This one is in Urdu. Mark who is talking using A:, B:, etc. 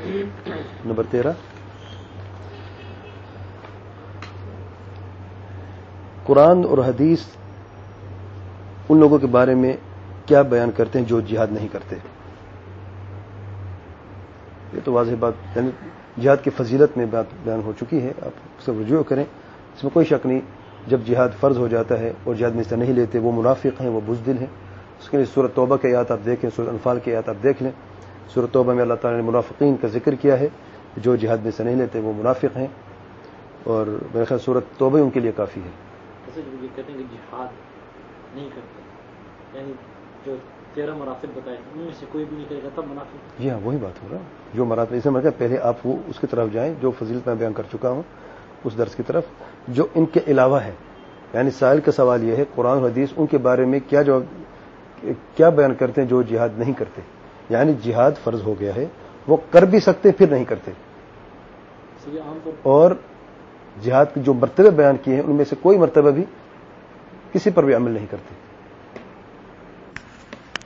A: نمبر 13 قرآن اور حدیث ان لوگوں کے بارے میں کیا بیان کرتے ہیں جو جہاد نہیں کرتے. یہ تو واضح بات، یعنی جہاد کی فضیلت میں بات بیان ہو چکی ہے، آپ اس سے رجوع کریں، اس میں کوئی شک نہیں. جب جہاد فرض ہو جاتا ہے اور جہاد میں حصہ نہیں لیتے وہ منافق ہیں، وہ بزدل ہیں. اس کے لیے سورۃ توبہ کے آیات آپ دیکھیں، سورۃ انفال کے آیات آپ دیکھ لیں. سورۃ توبہ میں اللہ تعالیٰ نے منافقین کا ذکر کیا ہے، جو جہاد میں حصہ نہیں لیتے وہ منافق ہیں، اور میرے خیال سورۃ توبہ ان کے لیے کافی ہے.
B: یہ کہتے ہیں کہ جہاد نہیں کرتے، یعنی جو 13 مراتب بتائے ان میں سے کوئی بھی نہیں کرے گا تب منافق.
A: جی ہاں، وہی بات ہو رہا ہے. جو مراتب اسے میں پہلے آپ وہ اس کی طرف جائیں جو فضیلت میں بیان کر چکا ہوں، اس درس کی طرف جو ان کے علاوہ ہے. یعنی سائل کا سوال یہ ہے قرآن و حدیث ان کے بارے میں کیا بیان کرتے ہیں جو جہاد نہیں کرتے. یعنی جہاد فرض ہو گیا ہے، وہ کر بھی سکتے پھر نہیں کرتے، اور جہاد کے جو مرتبے بیان کیے ہیں ان میں سے کوئی مرتبہ بھی کسی پر بھی عمل نہیں کرتے.